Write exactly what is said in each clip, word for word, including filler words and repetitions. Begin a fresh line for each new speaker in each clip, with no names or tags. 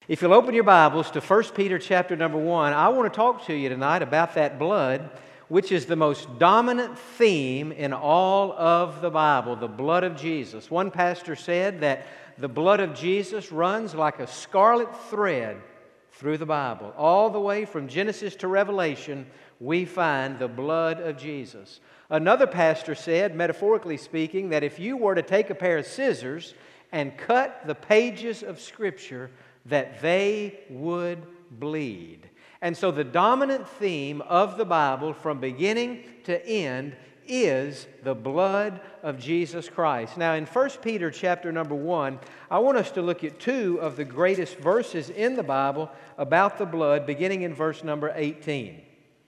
If you'll open your Bibles to First Peter chapter number one, I want to talk to you tonight about that blood, which is the most dominant theme in all of the Bible, the blood of Jesus. One pastor said that the blood of Jesus runs like a scarlet thread through the Bible. All the way from Genesis to Revelation, we find the blood of Jesus. Another pastor said, metaphorically speaking, that if you were to take a pair of scissors and cut the pages of Scripture, that they would bleed. And so the dominant theme of the Bible from beginning to end is the blood of Jesus Christ. Now in First Peter chapter number one, I want us to look at two of the greatest verses in the Bible about the blood, beginning in verse number eighteen.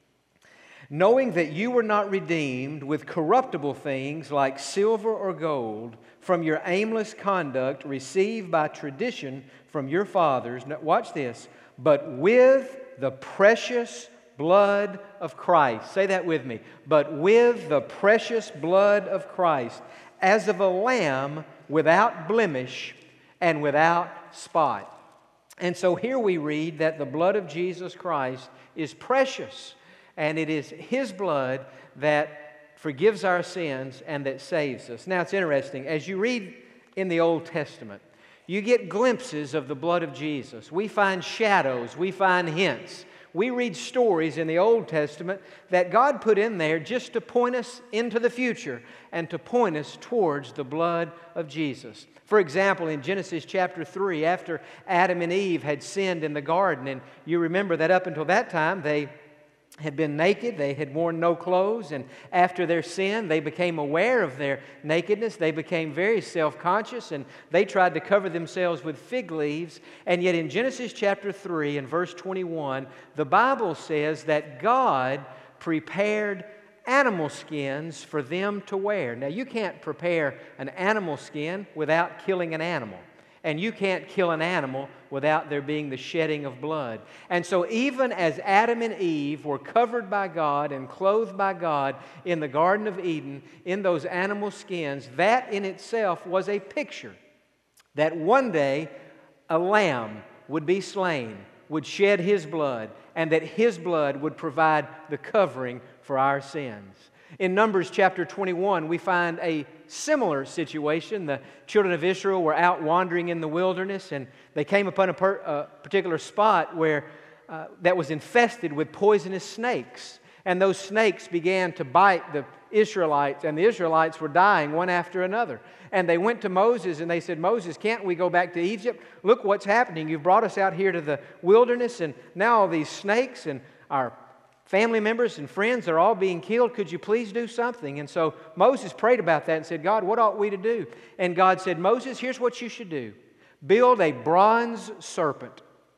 Knowing that you were not redeemed with corruptible things like silver or gold from your aimless conduct received by tradition from your fathers. Now, watch this. But with the precious blood of Christ. Say that with me. But with the precious blood of Christ, as of a lamb without blemish and without spot. And so here we read that the blood of Jesus Christ is precious. And it is His blood that forgives our sins and that saves us. Now it's interesting. As you read in the Old Testament, you get glimpses of the blood of Jesus. We find shadows. We find hints. We read stories in the Old Testament that God put in there just to point us into the future and to point us towards the blood of Jesus. For example, in Genesis chapter three, after Adam and Eve had sinned in the garden, and you remember that up until that time they had been naked, they had worn no clothes, and after their sin, they became aware of their nakedness. They became very self-conscious, and they tried to cover themselves with fig leaves. And yet in Genesis chapter three and verse twenty-one, the Bible says that God prepared animal skins for them to wear. Now, you can't prepare an animal skin without killing an animal. And you can't kill an animal without there being the shedding of blood. And so even as Adam and Eve were covered by God and clothed by God in the Garden of Eden in those animal skins, that in itself was a picture that one day a lamb would be slain, would shed His blood, and that His blood would provide the covering for our sins. In Numbers chapter twenty-one, we find a similar situation. The children of Israel were out wandering in the wilderness, and they came upon a, per, a particular spot where uh, that was infested with poisonous snakes. And those snakes began to bite the Israelites, and the Israelites were dying one after another. And they went to Moses and they said, Moses, can't we go back to Egypt? Look what's happening. You've brought us out here to the wilderness, and now all these snakes and our family members and friends are all being killed. Could you please do something? And so Moses prayed about that and said, God, what ought we to do? And God said, Moses, here's what you should do. Build a bronze serpent.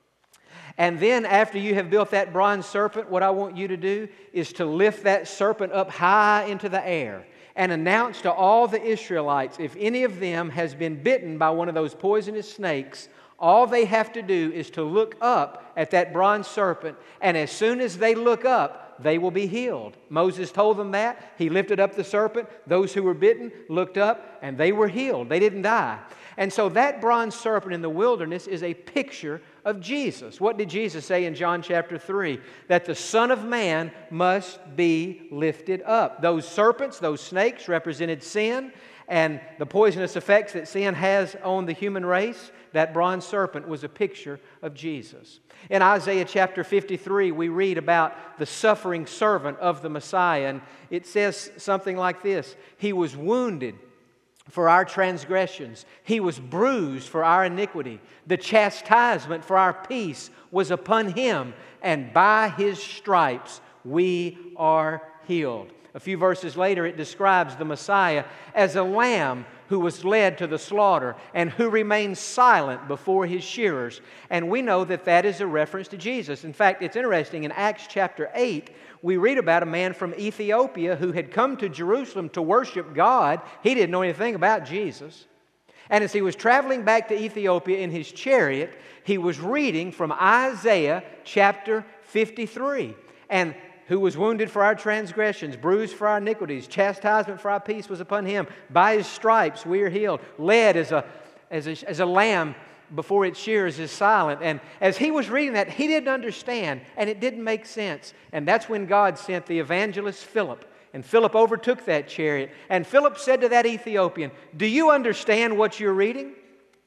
And then after you have built that bronze serpent, what I want you to do is to lift that serpent up high into the air and announce to all the Israelites, if any of them has been bitten by one of those poisonous snakes, all they have to do is to look up at that bronze serpent, and as soon as they look up, they will be healed. Moses told them that. He lifted up the serpent. Those who were bitten looked up, and they were healed. They didn't die. And so that bronze serpent in the wilderness is a picture of Jesus. What did Jesus say in John chapter three? That the Son of Man must be lifted up. Those serpents, those snakes represented sin and the poisonous effects that sin has on the human race. That bronze serpent was a picture of Jesus. In Isaiah chapter fifty-three, we read about the suffering servant of the Messiah, and it says something like this: He was wounded for our transgressions. He was bruised for our iniquity. The chastisement for our peace was upon Him, and by His stripes we are healed. A few verses later, it describes the Messiah as a lamb who was led to the slaughter and who remained silent before his shearers. And we know that that is a reference to Jesus. In fact, it's interesting. In Acts chapter eight, we read about a man from Ethiopia who had come to Jerusalem to worship God. He didn't know anything about Jesus. And as he was traveling back to Ethiopia in his chariot, he was reading from Isaiah chapter fifty-three. And who was wounded for our transgressions, bruised for our iniquities, chastisement for our peace was upon Him. By His stripes we are healed. Led as a, as a, as a lamb before its shears is silent. And as he was reading that, he didn't understand, and it didn't make sense. And that's when God sent the evangelist Philip. And Philip overtook that chariot. And Philip said to that Ethiopian, "Do you understand what you're reading?"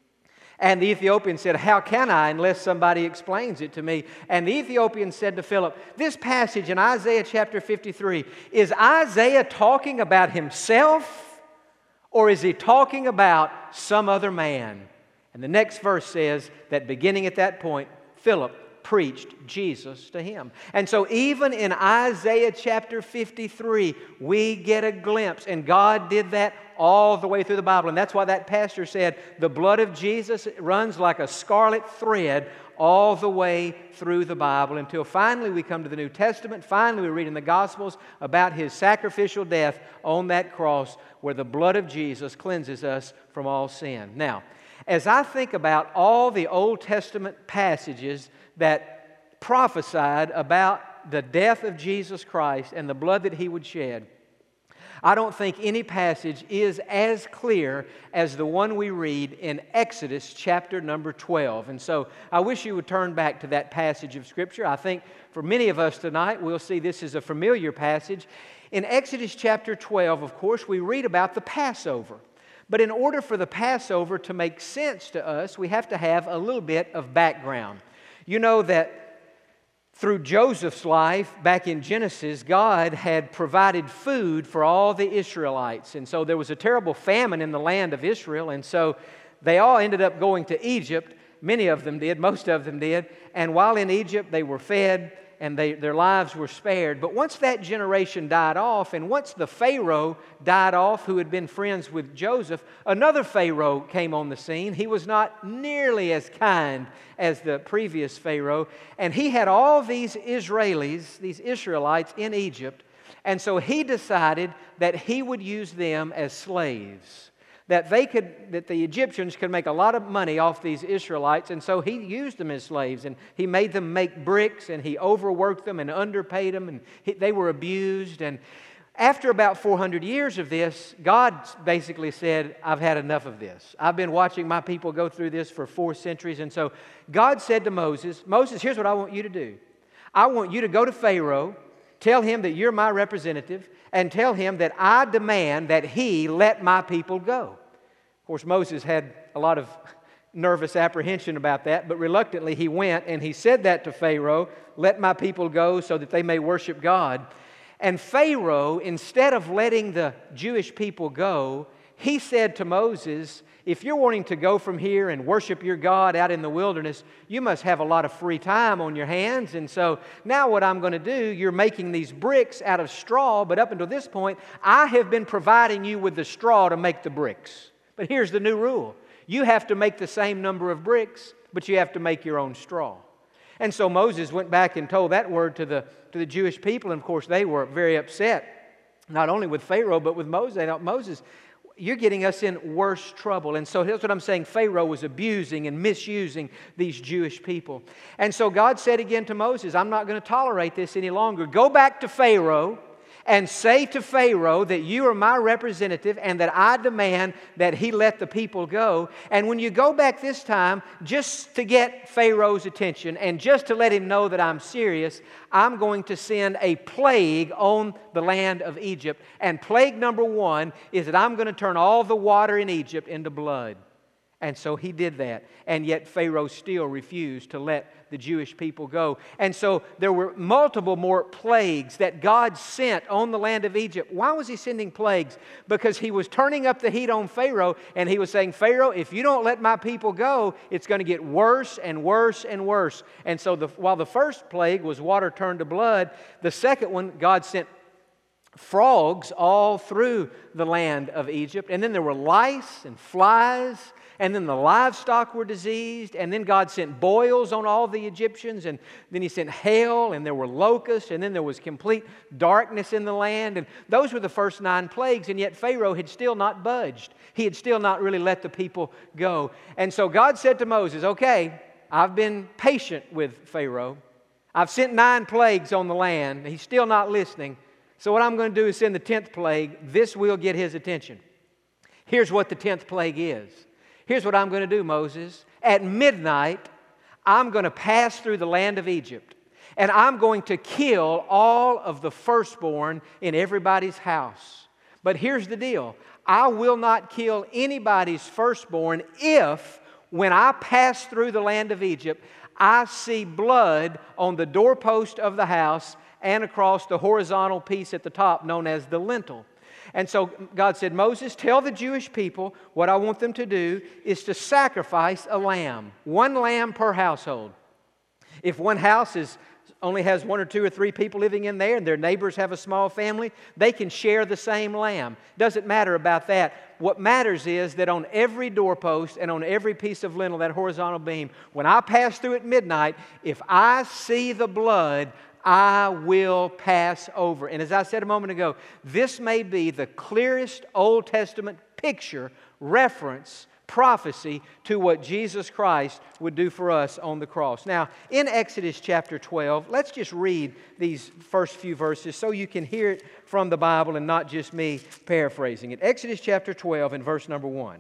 And the Ethiopian said, "How can I unless somebody explains it to me?" And the Ethiopian said to Philip, "This passage in Isaiah chapter fifty-three, is Isaiah talking about himself, or is he talking about some other man?" And the next verse says that beginning at that point, Philip preached Jesus to him. And so even in Isaiah chapter fifty-three, we get a glimpse, and God did that all the way through the Bible. And that's why that pastor said, the blood of Jesus runs like a scarlet thread all the way through the Bible until finally we come to the New Testament. Finally we read in the Gospels about His sacrificial death on that cross where the blood of Jesus cleanses us from all sin. Now, as I think about all the Old Testament passages that prophesied about the death of Jesus Christ and the blood that He would shed, I don't think any passage is as clear as the one we read in Exodus chapter number twelve. And so I wish you would turn back to that passage of Scripture. I think for many of us tonight, we'll see this is a familiar passage. In Exodus chapter twelve, of course, we read about the Passover. But in order for the Passover to make sense to us, we have to have a little bit of background. You know that through Joseph's life, back in Genesis, God had provided food for all the Israelites. And so there was a terrible famine in the land of Israel. And so they all ended up going to Egypt. Many of them did, most of them did. And while in Egypt, they were fed and they, their lives were spared. But once that generation died off, and once the Pharaoh died off, who had been friends with Joseph, another Pharaoh came on the scene. He was not nearly as kind as the previous Pharaoh, and he had all these Israelis, these Israelites in Egypt, and so he decided that he would use them as slaves. That they could, that the Egyptians could make a lot of money off these Israelites, and so he used them as slaves, and he made them make bricks, and he overworked them and underpaid them, and he, they were abused. And after about four hundred years of this, God basically said, "I've had enough of this. I've been watching my people go through this for four centuries." And so God said to Moses, "Moses, here's what I want you to do. I want you to go to Pharaoh, tell him that you're my representative, and tell him that I demand that he let my people go." Of course, Moses had a lot of nervous apprehension about that, but reluctantly he went and he said that to Pharaoh, "Let my people go so that they may worship God." And Pharaoh, instead of letting the Jewish people go, he said to Moses, "If you're wanting to go from here and worship your God out in the wilderness, you must have a lot of free time on your hands. And so now what I'm going to do, you're making these bricks out of straw, but up until this point, I have been providing you with the straw to make the bricks. But here's the new rule. You have to make the same number of bricks, but you have to make your own straw." And so Moses went back and told that word to the, to the Jewish people, and of course they were very upset, not only with Pharaoh, but with Moses. They thought, "Moses, you're getting us in worse trouble." And so here's what I'm saying. Pharaoh was abusing and misusing these Jewish people. And so God said again to Moses, "I'm not going to tolerate this any longer. Go back to Pharaoh and say to Pharaoh that you are my representative and that I demand that he let the people go. And when you go back this time, just to get Pharaoh's attention and just to let him know that I'm serious, I'm going to send a plague on the land of Egypt. And plague number one is that I'm going to turn all the water in Egypt into blood." And so he did that. And yet Pharaoh still refused to let the Jewish people go. And so there were multiple more plagues that God sent on the land of Egypt. Why was he sending plagues? Because he was turning up the heat on Pharaoh, and he was saying, "Pharaoh, if you don't let my people go, it's going to get worse and worse and worse." And so the, while the first plague was water turned to blood, the second one, God sent frogs all through the land of Egypt. And then there were lice and flies. And then the livestock were diseased, and then God sent boils on all the Egyptians, and then He sent hail, and there were locusts, and then there was complete darkness in the land. And those were the first nine plagues, and yet Pharaoh had still not budged. He had still not really let the people go. And so God said to Moses, "Okay, I've been patient with Pharaoh. I've sent nine plagues on the land. He's still not listening. So what I'm going to do is send the tenth plague. This will get his attention. Here's what the tenth plague is. Here's what I'm going to do, Moses. at midnight, I'm going to pass through the land of Egypt, and I'm going to kill all of the firstborn in everybody's house. But here's the deal. I will not kill anybody's firstborn if, when I pass through the land of Egypt, I see blood on the doorpost of the house and across the horizontal piece at the top known as the lintel. And so God said, Moses, tell the Jewish people what I want them to do is to sacrifice a lamb, one lamb per household. If one house is only has one or two or three people living in there and their neighbors have a small family, they can share the same lamb. Doesn't matter about that. What matters is that on every doorpost and on every piece of lintel, that horizontal beam, when I pass through at midnight, if I see the blood, I will pass over. And as I said a moment ago, this may be the clearest Old Testament picture, reference, prophecy to what Jesus Christ would do for us on the cross. Now, in Exodus chapter twelve, let's just read these first few verses so you can hear it from the Bible and not just me paraphrasing it. Exodus chapter twelve and verse number one.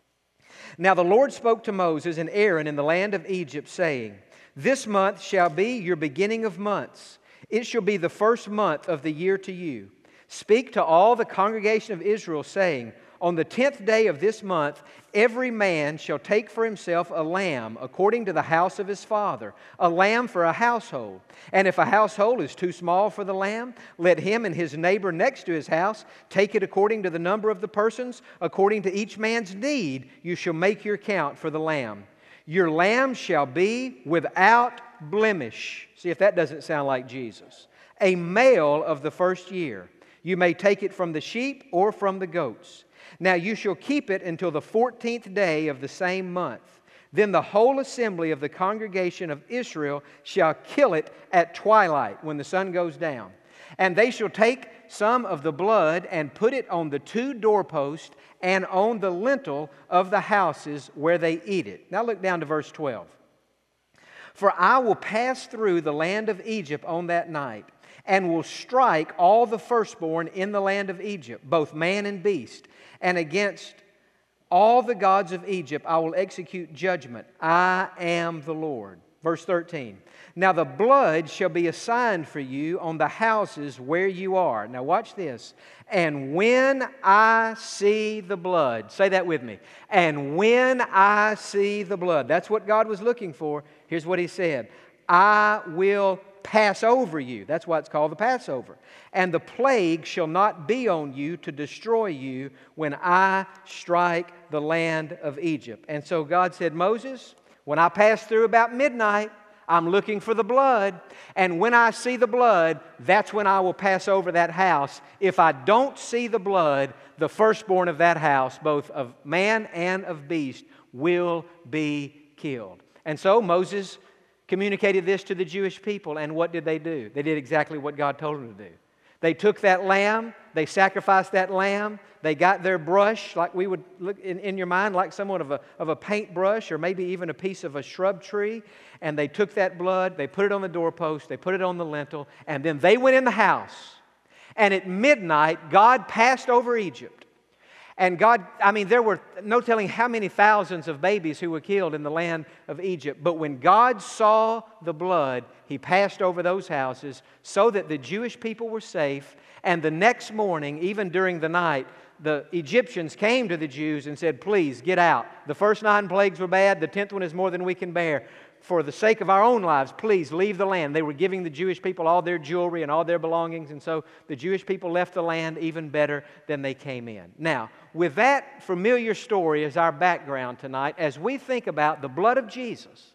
Now the Lord spoke to Moses and Aaron in the land of Egypt, saying, This month shall be your beginning of months. It shall be the first month of the year to you. Speak to all the congregation of Israel, saying, On the tenth day of this month, every man shall take for himself a lamb according to the house of his father, a lamb for a household. And if a household is too small for the lamb, let him and his neighbor next to his house take it according to the number of the persons, according to each man's need, you shall make your count for the lamb. Your lamb shall be without blemish. See if that doesn't sound like Jesus. A male of the first year. You may take it from the sheep or from the goats. Now you shall keep it until the fourteenth day of the same month. Then the whole assembly of the congregation of Israel shall kill it at twilight when the sun goes down. And they shall take some of the blood and put it on the two doorposts and on the lintel of the houses where they eat it. Now look down to verse twelve. For I will pass through the land of Egypt on that night, and will strike all the firstborn in the land of Egypt, both man and beast. And against all the gods of Egypt I will execute judgment. I am the Lord. Verse thirteen. Now the blood shall be a sign for you on the houses where you are. Now watch this. And when I see the blood, say that with me. And when I see the blood, that's what God was looking for. Here's what He said. I will pass over you. That's why it's called the Passover. And the plague shall not be on you to destroy you when I strike the land of Egypt. And so God said, Moses, when I pass through about midnight, I'm looking for the blood. And when I see the blood, that's when I will pass over that house. If I don't see the blood, the firstborn of that house, both of man and of beast, will be killed. And so Moses communicated this to the Jewish people, and what did they do? They did exactly what God told them to do. They took that lamb, they sacrificed that lamb, they got their brush, like we would look in, in your mind, like somewhat of a, of a paintbrush or maybe even a piece of a shrub tree, and they took that blood, they put it on the doorpost, they put it on the lintel, and then they went in the house. And at midnight, God passed over Egypt. And God, I mean, there were no telling how many thousands of babies who were killed in the land of Egypt. But when God saw the blood, He passed over those houses so that the Jewish people were safe. And the next morning, even during the night, the Egyptians came to the Jews and said, please, get out. The first nine plagues were bad. The tenth one is more than we can bear. For the sake of our own lives, please leave the land. They were giving the Jewish people all their jewelry and all their belongings, and so the Jewish people left the land even better than they came in. Now, with that familiar story as our background tonight, as we think about the blood of Jesus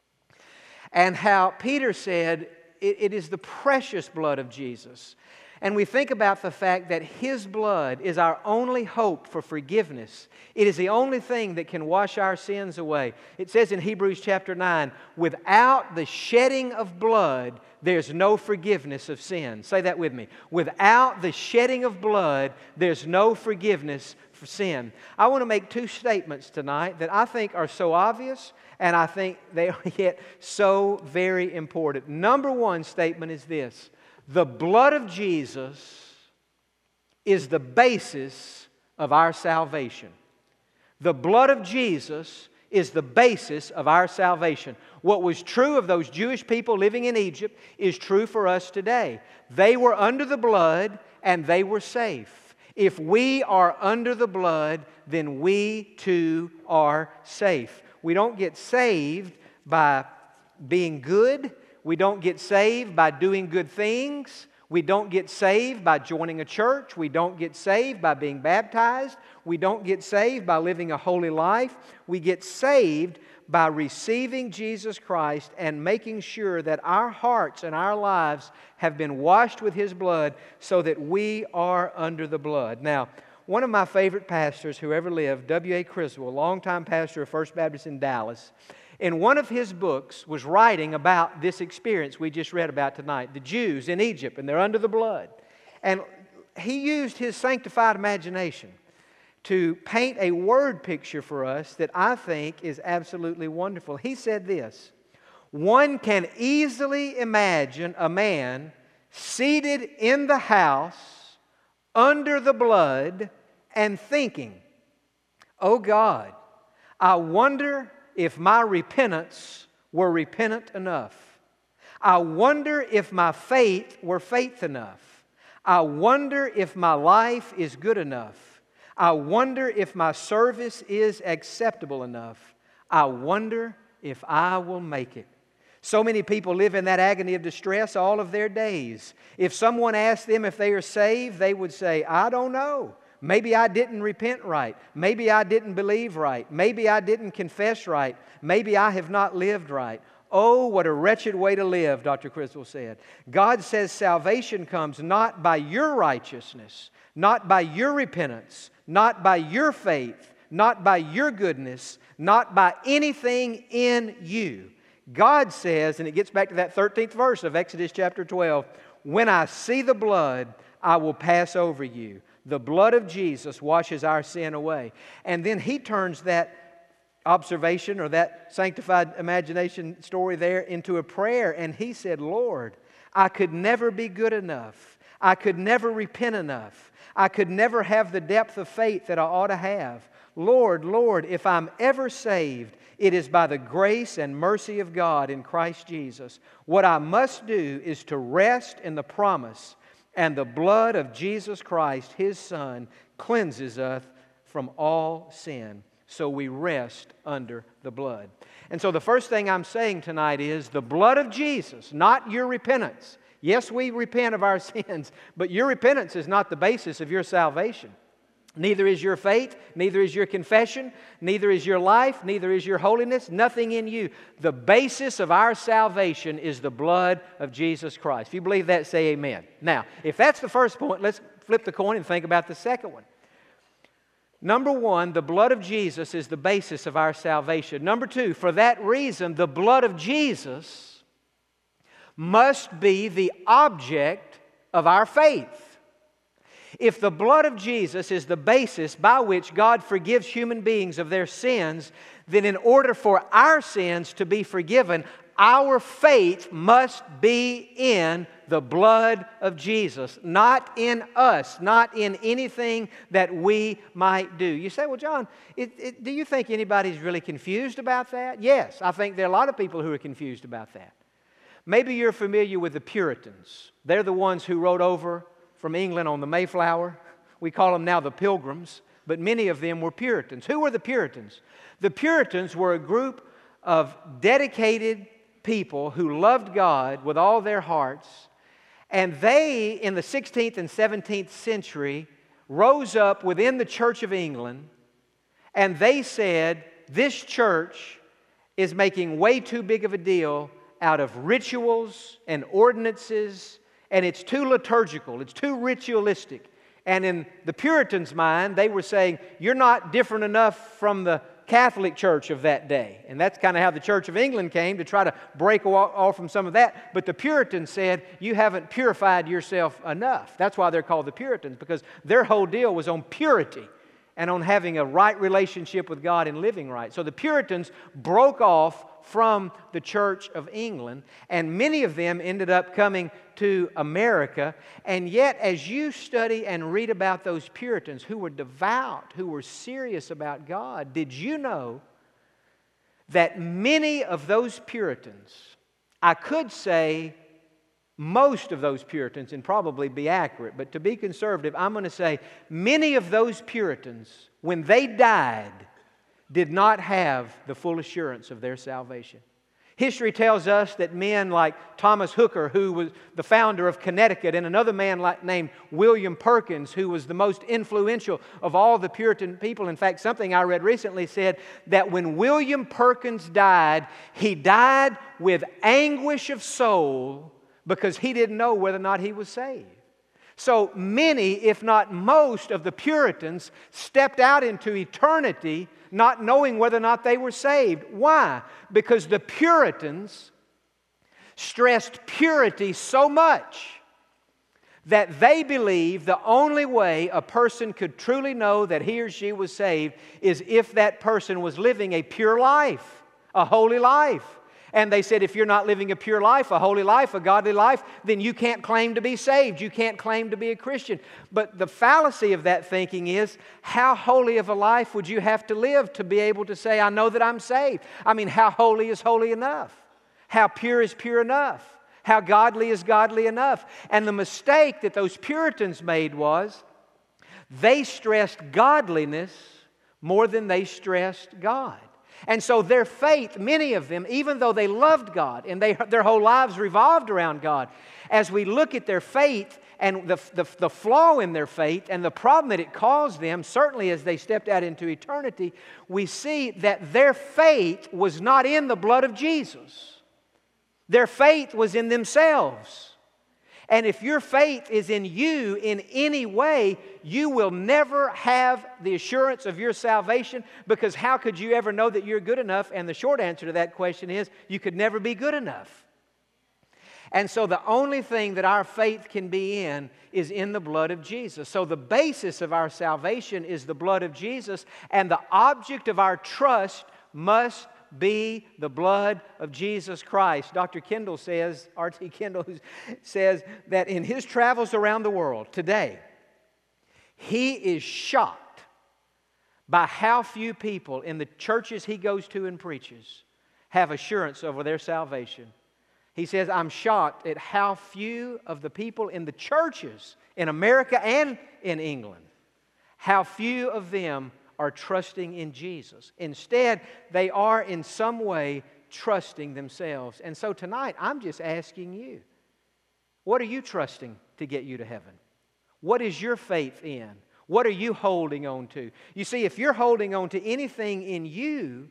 and how Peter said it, it is the precious blood of Jesus, and we think about the fact that His blood is our only hope for forgiveness. It is the only thing that can wash our sins away. It says in Hebrews chapter nine, without the shedding of blood, there's no forgiveness of sin. Say that with me. Without the shedding of blood, there's no forgiveness for sin. I want to make two statements tonight that I think are so obvious, and I think they are yet so very important. Number one statement is this. The blood of Jesus is the basis of our salvation. The blood of Jesus is the basis of our salvation. What was true of those Jewish people living in Egypt is true for us today. They were under the blood and they were safe. If we are under the blood, then we too are safe. We don't get saved by being good. We don't get saved by doing good things. We don't get saved by joining a church. We don't get saved by being baptized. We don't get saved by living a holy life. We get saved by receiving Jesus Christ and making sure that our hearts and our lives have been washed with His blood so that we are under the blood. Now, one of my favorite pastors who ever lived, W A Criswell, a longtime pastor of First Baptist in Dallas, in one of his books was writing about this experience we just read about tonight, the Jews in Egypt, and they're under the blood. And he used his sanctified imagination to paint a word picture for us that I think is absolutely wonderful. He said this: one can easily imagine a man seated in the house under the blood and thinking, "Oh God, I wonder if my repentance were repentant enough. I wonder if my faith were faith enough. I wonder if my life is good enough. I wonder if my service is acceptable enough. I wonder if I will make it." So many people live in that agony of distress all of their days. If someone asked them if they are saved, they would say, "I don't know. Maybe I didn't repent right. Maybe I didn't believe right. Maybe I didn't confess right. Maybe I have not lived right." Oh, what a wretched way to live, Doctor Criswell said. God says salvation comes not by your righteousness, not by your repentance, not by your faith, not by your goodness, not by anything in you. God says, and it gets back to that thirteenth verse of Exodus chapter twelve, "When I see the blood, I will pass over you." The blood of Jesus washes our sin away. And then he turns that observation or that sanctified imagination story there into a prayer. And he said, "Lord, I could never be good enough. I could never repent enough. I could never have the depth of faith that I ought to have. Lord, Lord, if I'm ever saved, it is by the grace and mercy of God in Christ Jesus. What I must do is to rest in the promise, and the blood of Jesus Christ, His Son, cleanses us from all sin." So we rest under the blood. And so the first thing I'm saying tonight is the blood of Jesus, not your repentance. Yes, we repent of our sins, but your repentance is not the basis of your salvation. Neither is your faith, neither is your confession, neither is your life, neither is your holiness, nothing in you. The basis of our salvation is the blood of Jesus Christ. If you believe that, say amen. Now, if that's the first point, let's flip the coin and think about the second one. Number one, the blood of Jesus is the basis of our salvation. Number two, for that reason, the blood of Jesus must be the object of our faith. If the blood of Jesus is the basis by which God forgives human beings of their sins, then in order for our sins to be forgiven, our faith must be in the blood of Jesus, not in us, not in anything that we might do. You say, "Well, John, it, it, do you think anybody's really confused about that?" Yes, I think there are a lot of people who are confused about that. Maybe you're familiar with the Puritans. They're the ones who rode over from England on the Mayflower. We call them now the Pilgrims, but many of them were Puritans. Who were the Puritans? The Puritans were a group of dedicated people who loved God with all their hearts, and they, in the sixteenth and seventeenth century, rose up within the Church of England, and they said, "This church is making way too big of a deal out of rituals and ordinances, and it's too liturgical, it's too ritualistic." And in the Puritans' mind, they were saying, "You're not different enough from the Catholic Church of that day." And that's kind of how the Church of England came, to try to break off from some of that. But the Puritans said, "You haven't purified yourself enough." That's why they're called the Puritans, because their whole deal was on purity and on having a right relationship with God and living right. So the Puritans broke off from the Church of England, and many of them ended up coming to America. And yet, as you study and read about those Puritans who were devout, who were serious about God, did you know that many of those Puritans, I could say most of those Puritans, and probably be accurate, but to be conservative, I'm going to say many of those Puritans, when they died, did not have the full assurance of their salvation. History tells us that men like Thomas Hooker, who was the founder of Connecticut, and another man like, named William Perkins, who was the most influential of all the Puritan people. In fact, something I read recently said that when William Perkins died, he died with anguish of soul because he didn't know whether or not he was saved. So many, if not most, of the Puritans stepped out into eternity not knowing whether or not they were saved. Why? Because the Puritans stressed purity so much that they believed the only way a person could truly know that he or she was saved is if that person was living a pure life, a holy life. And they said, if you're not living a pure life, a holy life, a godly life, then you can't claim to be saved. You can't claim to be a Christian. But the fallacy of that thinking is, how holy of a life would you have to live to be able to say, I know that I'm saved? I mean, how holy is holy enough? How pure is pure enough? How godly is godly enough? And the mistake that those Puritans made was, they stressed godliness more than they stressed God. And so their faith, many of them, even though they loved God and they, their whole lives revolved around God, as we look at their faith and the, the, the flaw in their faith and the problem that it caused them, certainly as they stepped out into eternity, we see that their faith was not in the blood of Jesus. Their faith was in themselves. And if your faith is in you in any way, you will never have the assurance of your salvation, because how could you ever know that you're good enough? And the short answer to that question is, you could never be good enough. And so the only thing that our faith can be in is in the blood of Jesus. So the basis of our salvation is the blood of Jesus, and the object of our trust must be the blood of Jesus Christ. Doctor Kendall says, R T Kendall says that in his travels around the world today, he is shocked by how few people in the churches he goes to and preaches have assurance over their salvation. He says, I'm shocked at how few of the people in the churches in America and in England, how few of them are trusting in Jesus. Instead, they are in some way trusting themselves. And so tonight, I'm just asking you, what are you trusting to get you to heaven? What is your faith in? What are you holding on to? You see, if you're holding on to anything in you,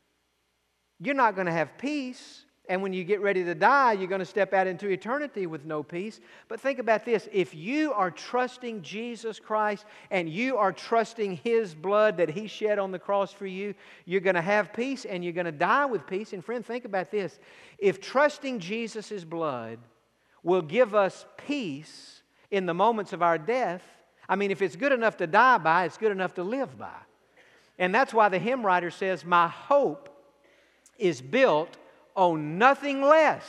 you're not going to have peace. And when you get ready to die, you're going to step out into eternity with no peace. But think about this. If you are trusting Jesus Christ and you are trusting His blood that He shed on the cross for you, you're going to have peace and you're going to die with peace. And friend, think about this. If trusting Jesus' blood will give us peace in the moments of our death, I mean, if it's good enough to die by, it's good enough to live by. And that's why the hymn writer says, my hope is built on nothing less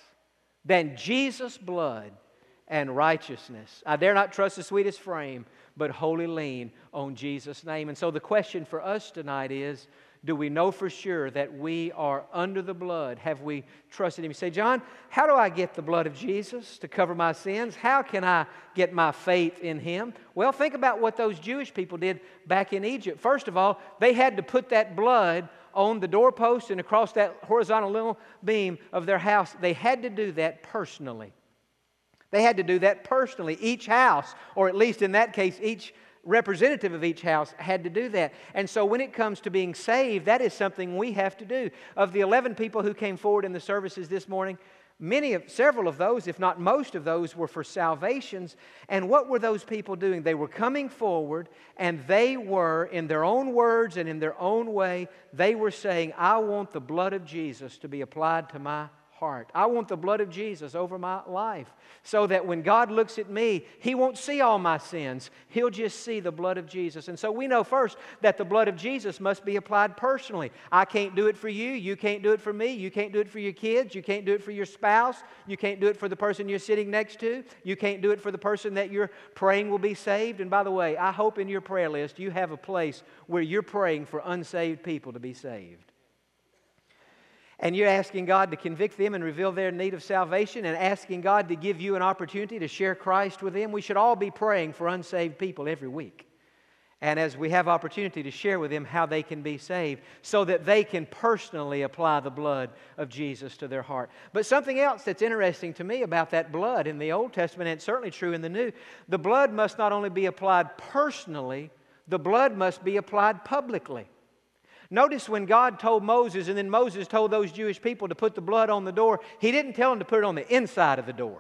than Jesus' blood and righteousness. I dare not trust the sweetest frame, but wholly lean on Jesus' name. And so the question for us tonight is, do we know for sure that we are under the blood? Have we trusted Him? You say, John, how do I get the blood of Jesus to cover my sins? How can I get my faith in Him? Well, think about what those Jewish people did back in Egypt. First of all, they had to put that blood on the doorpost and across that horizontal little beam of their house. They had to do that personally. They had to do that personally. Each house, or at least in that case, each representative of each house had to do that. And so when it comes to being saved, that is something we have to do. Of the eleven people who came forward in the services this morning, many of, several of those, if not most of those, were for salvations. And what were those people doing? They were coming forward, and they were, in their own words and in their own way, they were saying, I want the blood of Jesus to be applied to my heart. I want the blood of Jesus over my life, so that when God looks at me, He won't see all my sins. He'll just see the blood of Jesus. And so we know first that the blood of Jesus must be applied personally. I can't do it for you. You can't do it for me. You can't do it for your kids. You can't do it for your spouse. You can't do it for the person you're sitting next to. You can't do it for the person that you're praying will be saved. And by the way, I hope in your prayer list you have a place where you're praying for unsaved people to be saved. and you're asking God to convict them and reveal their need of salvation and asking God to give you an opportunity to share Christ with them, we should all be praying for unsaved people every week. And as we have opportunity to share with them how they can be saved so that they can personally apply the blood of Jesus to their heart. But something else that's interesting to me about that blood in the Old Testament, and it's certainly true in the New, the blood must not only be applied personally, the blood must be applied publicly. Notice when God told Moses, and then Moses told those Jewish people to put the blood on the door, He didn't tell them to put it on the inside of the door.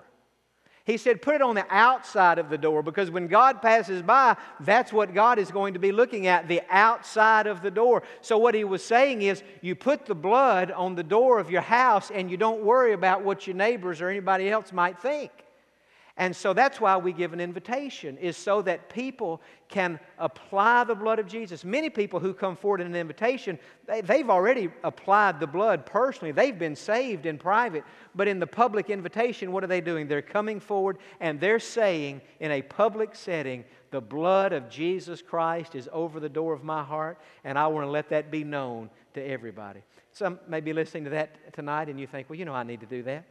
He said put it on the outside of the door, because when God passes by, that's what God is going to be looking at, the outside of the door. So what He was saying is, you put the blood on the door of your house and you don't worry about what your neighbors or anybody else might think. And so that's why we give an invitation, is so that people can apply the blood of Jesus. Many people who come forward in an invitation, they, they've already applied the blood personally. They've been saved in private. But in the public invitation, what are they doing? They're coming forward and they're saying in a public setting, the blood of Jesus Christ is over the door of my heart, and I want to let that be known to everybody. Some may be listening to that tonight and you think, well, you know, I need to do that.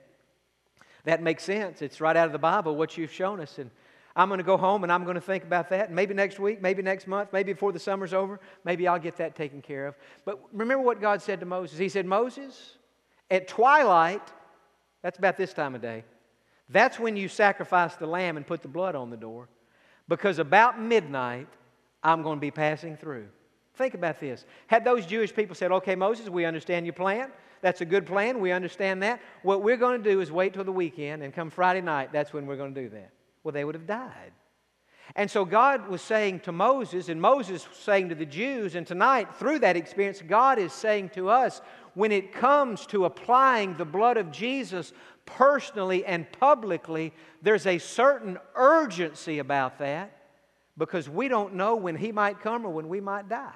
That makes sense. It's right out of the Bible, what you've shown us. And I'm going to go home and I'm going to think about that. And maybe next week, maybe next month, maybe before the summer's over, maybe I'll get that taken care of. But remember what God said to Moses. He said, Moses, at twilight, that's about this time of day, that's when you sacrifice the lamb and put the blood on the door. Because about midnight, I'm going to be passing through. Think about this. Had those Jewish people said, okay, Moses, we understand your plan. That's a good plan. We understand that. What we're going to do is wait till the weekend, and come Friday night, that's when we're going to do that. Well, they would have died. And so God was saying to Moses, and Moses was saying to the Jews, and tonight, through that experience, God is saying to us, when it comes to applying the blood of Jesus personally and publicly, there's a certain urgency about that, because we don't know when He might come or when we might die.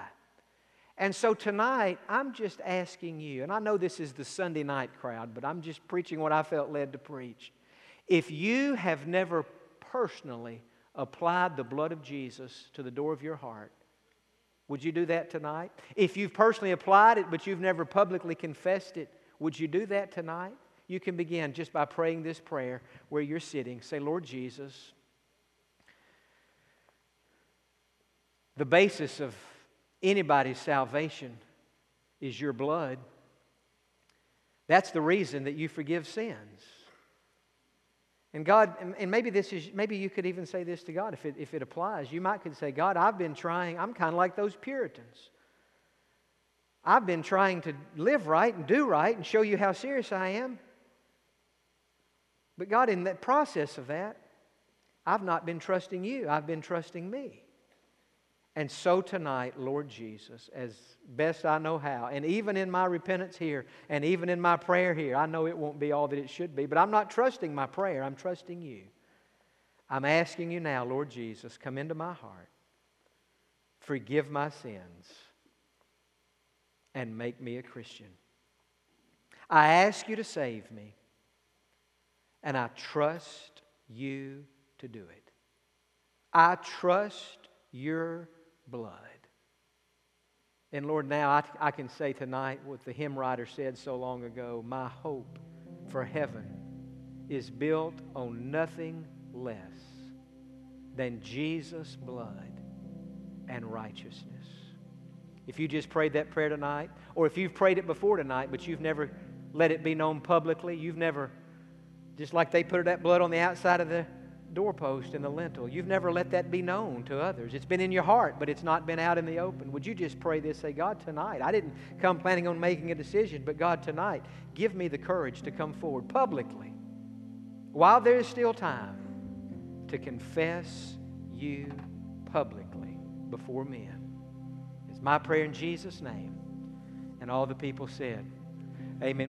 And so tonight, I'm just asking you, and I know this is the Sunday night crowd, but I'm just preaching what I felt led to preach. If you have never personally applied the blood of Jesus to the door of your heart, would you do that tonight? If you've personally applied it, but you've never publicly confessed it, would you do that tonight? You can begin just by praying this prayer where you're sitting. Say, Lord Jesus, the basis of anybody's salvation is your blood. That's the reason that you forgive sins. And God, and maybe this is, maybe you could even say this to God if it, if it applies. You might could say, God, I've been trying, I'm kind of like those Puritans. I've been trying to live right and do right and show you how serious I am. But God, in that process of that, I've not been trusting you. I've been trusting me. And so tonight, Lord Jesus, as best I know how, and even in my repentance here, and even in my prayer here, I know it won't be all that it should be, but I'm not trusting my prayer, I'm trusting you. I'm asking you now, Lord Jesus, come into my heart, forgive my sins, and make me a Christian. I ask you to save me, and I trust you to do it. I trust your blood. And Lord, now I, I can say tonight what the hymn writer said so long ago, my hope for heaven is built on nothing less than Jesus' blood and righteousness. If you just prayed that prayer tonight, or if you've prayed it before tonight, but you've never let it be known publicly, you've never, just like they put that blood on the outside of the doorpost and the lintel, you've never let that be known to others. It's been in your heart, but it's not been out in the open. Would you just pray this? Say, God, tonight, I didn't come planning on making a decision, but God, tonight, give me the courage to come forward publicly, while there is still time, to confess you publicly before men. It's my prayer in Jesus' name. And all the people said, amen.